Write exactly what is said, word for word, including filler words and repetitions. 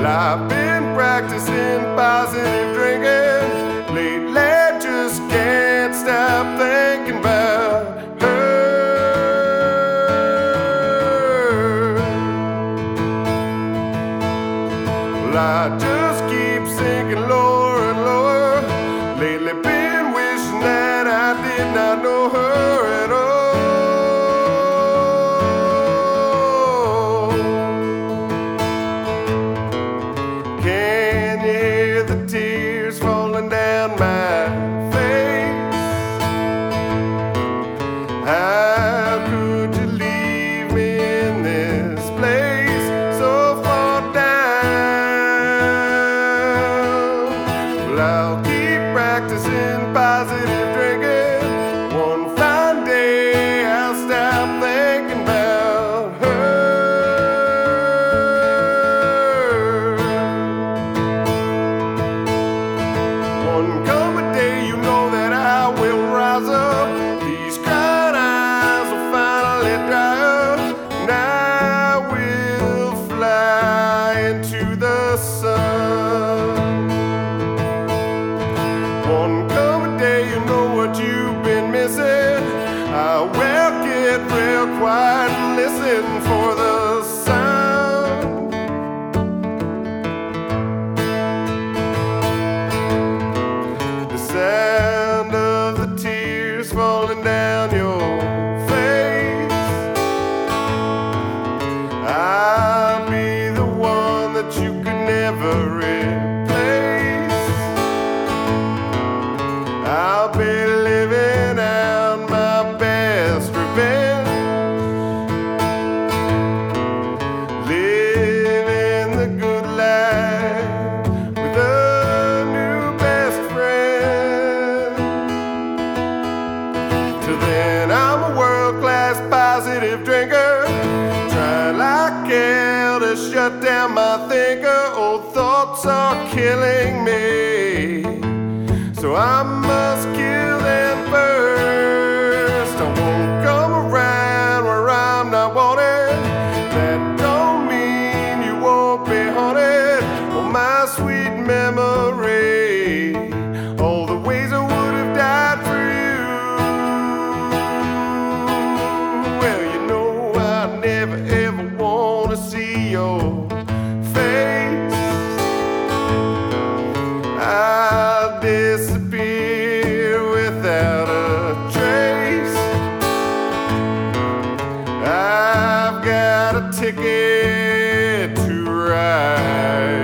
Well, I've been practicing positive drinking. Lately, just can't stop thinking about her. Well, I just keep sinking lower and lower. Lately, been wishing that I did not know her at all. Can you hear the tears falling down my face? How could you leave me in this place so far down? Well, I'll keep practicing positive drinking. One fine day I'll stop thinking about her. One coming day, you know that I will rise up. These crying eyes will finally dry up, and I will fly into the sun. One coming day, you know what you've been missing. I will get real quiet and listen for the sound. The sound of the tears falling down your face. I'll be the one that you could never replace. I'll be living out my best revenge, living the good life with a new best friend. Till then, I'm a world-class positive drinker, trying like hell to shut down my thinker. Old thoughts are killing me, so I must kill them first. I won't come around where I'm not wanted. That don't mean you won't be haunted. Oh, my sweet memory, all the ways I would have died for you. Well, you know I never ever want to see your face. I'll disappear without a trace. I've got a ticket to ride.